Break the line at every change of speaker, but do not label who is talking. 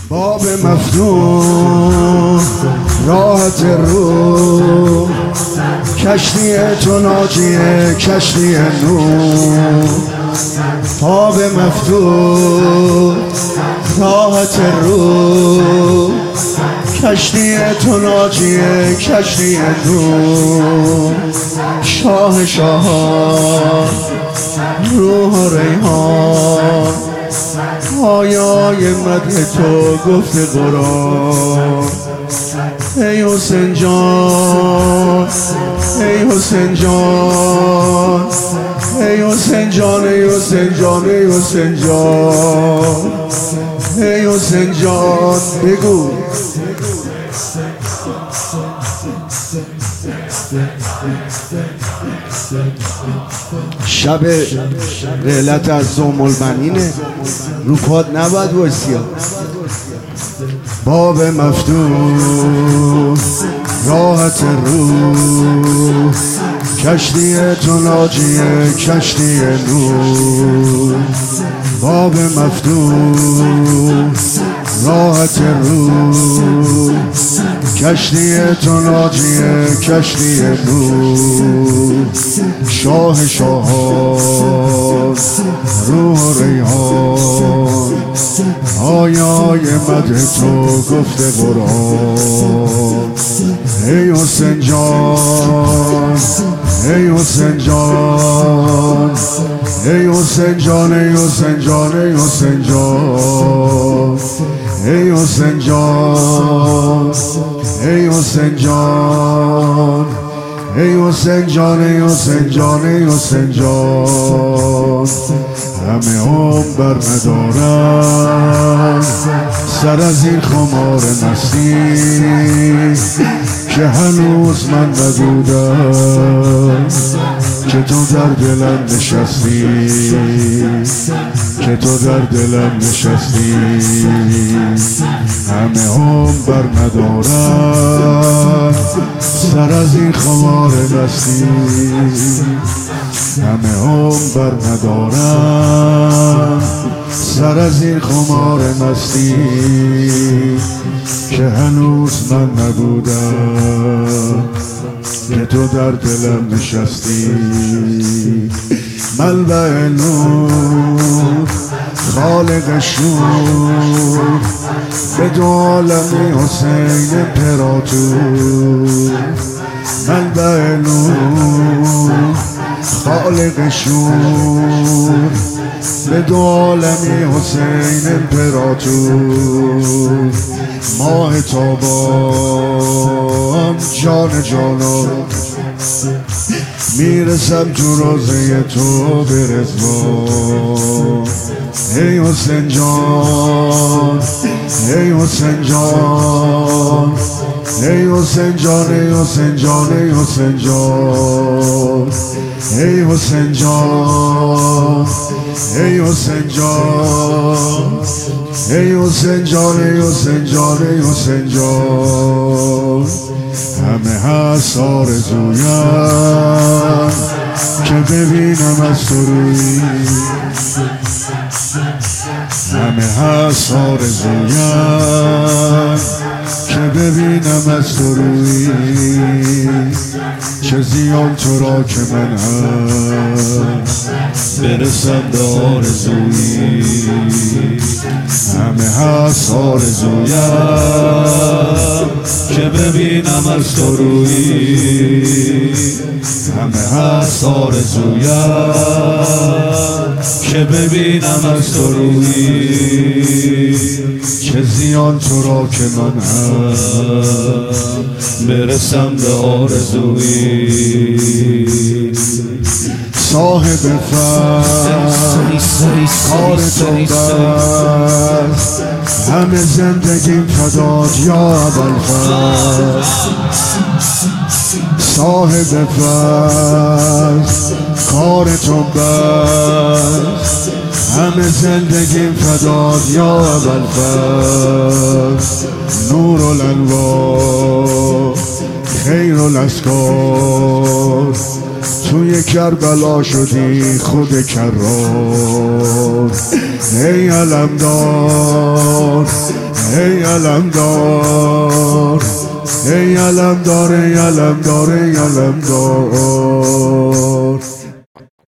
باب مفتوح راحت رو، کشتی تو ناجیه کشتی نور. باب مفتوح راحت رو، کشتی تو ناجیه کشتی نور. شاه شاهان روح و ریحان، آیای مدح تو گفته قرآن. ای حسین جان ای حسین جان ای حسین جان ای حسین جان ای حسین جان ای حسین جان بگو. شب رحلت از ذوم البنینه، رو پاد نباید وایسیا. باب مفتوح راحت رو، کشتی تو ناجیه کشتی نور. باب مفتوح راحت رو، کشتی تو ناجیه کشتی نور. شاه شاهان روح و ریحان، آیای مدح تو گفته قرآن. ای حسین جان ای حسین جان ای حسین جان ای حسین جان ای حسین جان ای حسین جان ای حسین جان ای حسین جان ای حسین جان ای حسین جان. همه هم بر ندارم سر از این خمار مستی که هنوز من نبودم، که تو در دلم نشستی، که تو در دلم نشستی. همه هم بر ندارم سر از این خمار مستی، همه هم بر ندارم سر از این خمار مستی که هنوز من نبودم، که تو در دلم نشستی. ملبع نور خالق شور، به دو عالم حسین امپراتور. ملبع نور خالق شور، به دو عالمی حسین امپراتور. ماه تابان جان جانان، میرسم تو روزه تو به رضوان. ای حسین جان ای حسین جان ای حسین جان ای حسین جان ای حسین جان ای حسین جان ای حسین جان ای حسین جان ای حسین جان ای حسین جان. همه هست آرزویم که ببینم از تو روی، همه هست آرزویم که ببینم از تو روی. چه زیان تو را که من هم برسم به آرزویی. همه هست آرزویم که ببینم از تو روی، همه هست آرزویم که ببینم از تو روی. چه زیان تو را که من هم برسم به آرزویی. صاحب فضل کار تو بس، همه زندگیم فداد یا ابوالفضل. صاحب فضل کار تو بس، همه زندگیم فداد یا ابوالفضل. نور الانوار خیر الاسکار، توی کربلا شدی خود کرار. ای علمدار ای علمدار ای علمدار ای علمدار ای علمدار